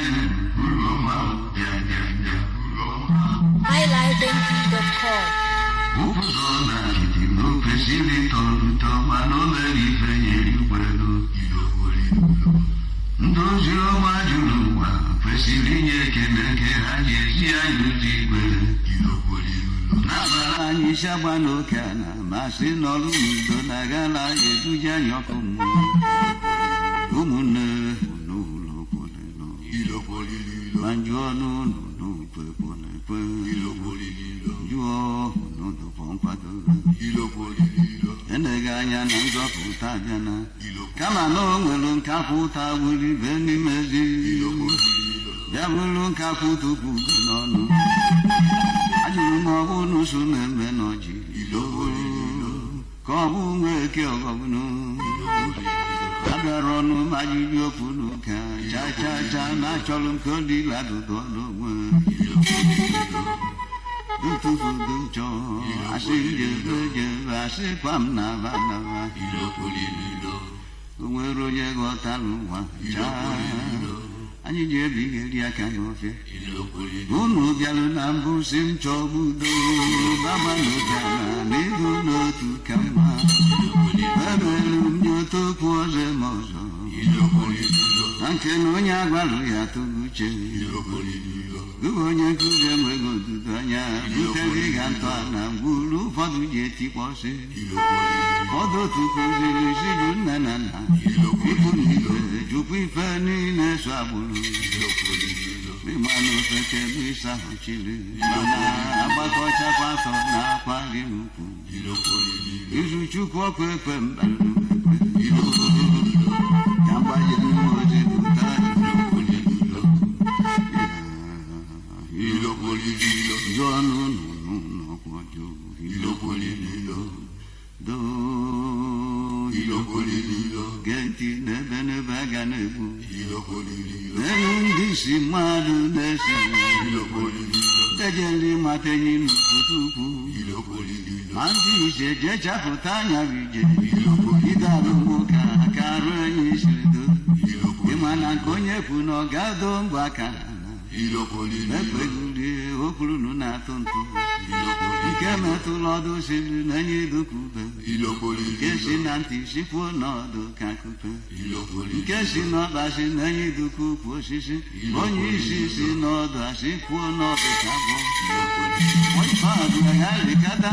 highlifeng.com. Ndozi ọma juru ụwa kwesịrị inye ekele nke ha ji ezi anyị ụzọ igwe n'abalị anyị isi agba n'oke ala ma sị n'ọrụ n'udo na-agala eduje anyị ọkụ mmụọ ụmụnne n'ụlọ ma njụọ n'ụlọ n'ukwe jụọ n'ụdụkọ nkwado eleghị anya na nzọpụta abịana kama na o nwere nkapụta gburu ibe n'ime ezi ya bụrụ nkapụ tupu n'ọnụ ajụrụ m ọ bụ n'ụsụ na-eme n'ọjị ka ọ bụ nwa eke ọgọbụnụ abịara ọnụ ma ajụjụ okwu n'ụka cha na achọrọ m ka ọ dị ladụdụ n'onwe ntụfudu nchọ asị jebe asịkwa m na abanaba o nwere onye ghọtara ụwa chaa anyị ji ebigheri aka n'ofe unu bịalụ na mbụ si m chọọ udo baba n'ụbịala na ịhụ n'otu ka mma emelu m nye otokwu ọzọ ma ọzọ na nke na onye agbalụ ya tụrụ uche gụwa onye nkụzi enweghị odudo anya butere ga ntọ na mgburu ụfọdụ ji etikpọsị ụfọdụ otu kụziri siju nne na nna ikwu na ibe jụkwa ife niile so agbụrụ ịmanụ ofeke bụ ịsa ahụ chiri mana agbakọchakwa atọ na akwari n'ukwu izu chukwu ọkụ ekwe mbalụ ka mgbaje n'ozi pụta genti n'ebe n'ebe aga na-egbu elu ndị isi mmadụ na-esi dejeli mata enyi n'ụtụtụ ukwu ma ndị ise je chapụta anya ije ịgarụ nwoke aka arụ enyi siri do ịma na nke onye kwu na ọ ga-ado mgbe aka ekpeguli okwurunu na-atụ ntụ nke metụla ọdụ siri na enye idokube nke si na ntị sikwuo n'ọdụ ka kupe nke si n'ọba si na enye iduku ukwu osisi onye isi si n'ọdụ asị kwuo n'ọdụ ka agụagharịkata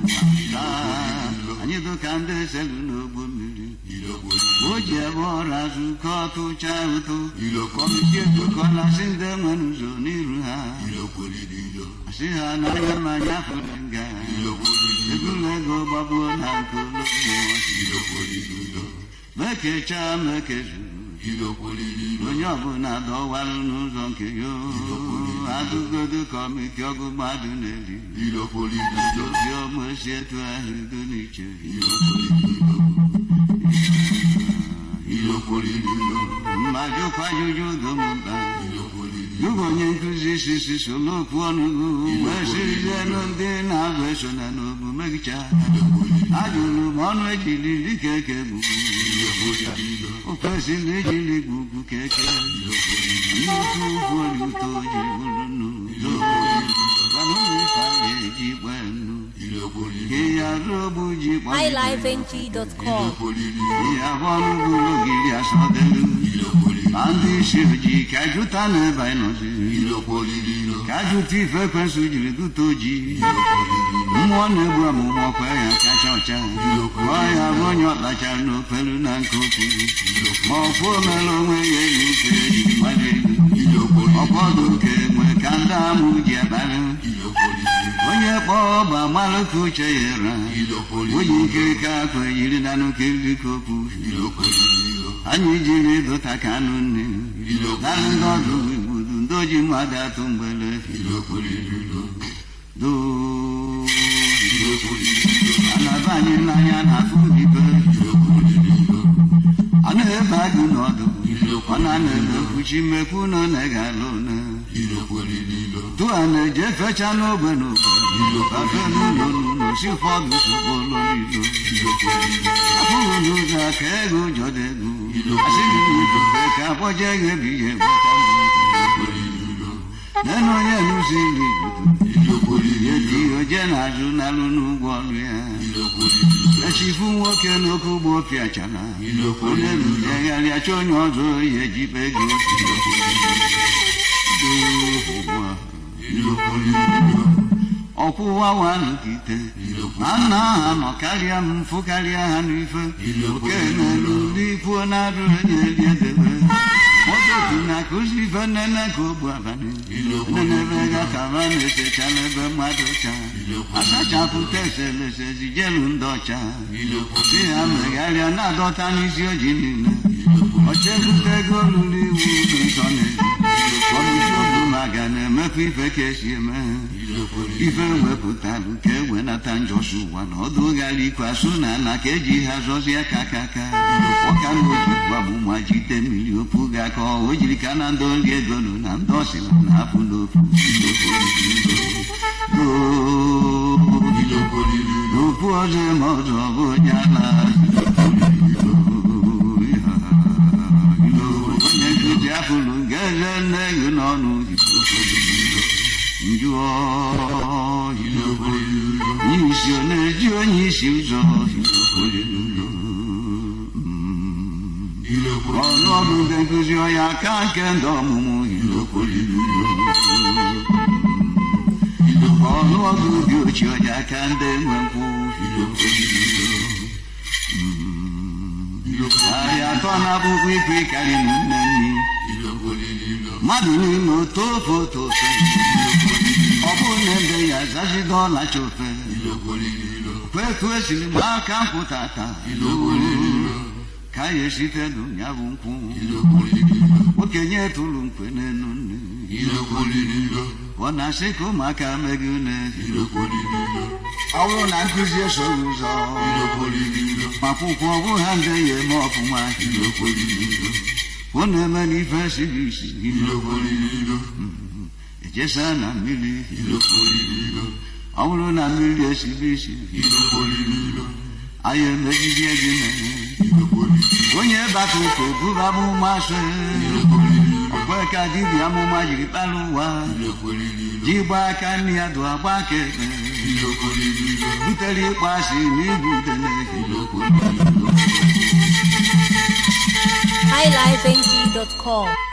anyị dụka ndị selu n'ogbo mmiri o ji ebe ọrụ azụ ka ọtụcha ụtụ kọmiti ekokọla si ndị nwere ụzọ n'iru ha asị ha na anya mmanya fụrụ nga ebula ego gbagbuo na nke ụlọ mekechaa mekezuru onye ọbụla dọwarụ n'ụzọ nke ya azụgodo kọmiti ọgụ mmadụ na-eri obi ọma si etu ahụ udo n'iche mmadụ kwajụjụ domba gụgụ onye nkụzi sisi solokwu ọnụgụ wee sirizienụ ndị na-abụ eso na n'obu megicha ajụrụ m ọnụ ejiri dịka eke gbugbu o kwesịrị ejiri gbugbu ka eke nnukwu ugwu oluto ji bụrụ n'udo eji gbe nnu ya robu ji highlifeng.com. ya bọnụ bụrụ ogiri asọdelu ma ndị isi ojii ka jụta n'ebe anyị nọzi ka jụta ife ekwensụ jiri dụta ojii mmụọ na-egbu amụma ọkwa ya kacha ọcha ọ ya bụ onye ọkpachara n'ofelu na nke okwu ma ọkwa omere onwe ya enyi uche ejiri mmadụ elu ọkpọdụ nke enwe ka ndị amụ ji abalị onye kpọọ ọba malụ ka uche ya ra onye ike ka akwa yiri na n'ukiri ka okwu anyị jiri dụta ka anụ nne narị ndị ọdụ igbudu ndị oji mmadụ atụ mgbele anaba anyị n'anya na-afụ ibe a na-ebe agụ n'ọdụ ọ na-ana-ebe kwuchi mmekwu na ọ na-egalụ one tụa na-eje fecha n'ogbe afe n'ụlọ n'ụlọ si ụfọdụ sụbụlọ n'ilo abụghị n'ụzọ aka ego ụjọ dị ego asị gị n'igwe ka akpọje ego ebighị gbata neno ya nuzili yeti ojena junalu n'ugwọlu ya echifu nwoke n'okugbo pịachala onye lụlegharị achọ onye ọzọ ya ejibe gị ọkwụwa wanụgide na nna ha nọ karịa m mfụ karịa ha n'ife oke n'elu n'ikwuo na-adụ enye eli edebe mototu na-akụzi ife nnene ka ogbu abalị nenebe ga ka ma na-esechala ebe mmadụ cha asachapụta eselese zijelu ndị ọcha si ha megharịa na-adọta n'isi ojii niile ọchebute ego lụrụ iwu dị nsọ na-eji ọnụziogbu maga na-emekwa ife ka esi eme ife wepụtalụ ka ewenata njọsi ụwa na ọdụ gara ikwe asụ na ala ka eji ha zọzie aka ọka na oji gbamụma jide mmiri opu ga ka o jiri ka na ndị oli ego nụ na ndị ọsịla na afụ n'ofu n'okwu ọzọ ma ọzọ bụ onye ala onye nkụzi afụlụ nke eze nne gị n'ọnụ njụọ n'isi ọ na-eji onye isi ụzọ ọnụọgụ nke nkụzi ọya aka nke ndị ọmụmụ ọnụọgụ dị ochie ọya aka ndị nwe nkwụ ahịa atọ na-abụkwa ikwe karị na nne nni mmadụ niile oto foto ofe ọ bụrụ na ebe ya zazido ọlacha ofe kweku esiri m aka mpụtata ka ya esitelu ya bụ nkwụ okenye tụrụ mkpe n'elu nne ọ na-asị ka ụmụaka meghị une ọ bụrụ na nkụzi esoghị ụzọ akwụkwọ ọ bụ ha nde ya eme ọfụma ọ na-eme n'ife siri isi ejesa na mmiri ọ bụrụ na mmiri esiri isi anyị emegide gị mere onye bata ụka bụba amụma asị ọkwe ka dibịa amụma jiri kpara ụwa ji gbaa aka nne ya dụ agba aka ekpe butere ịkpọ asị n'ibu udele highlifeng.com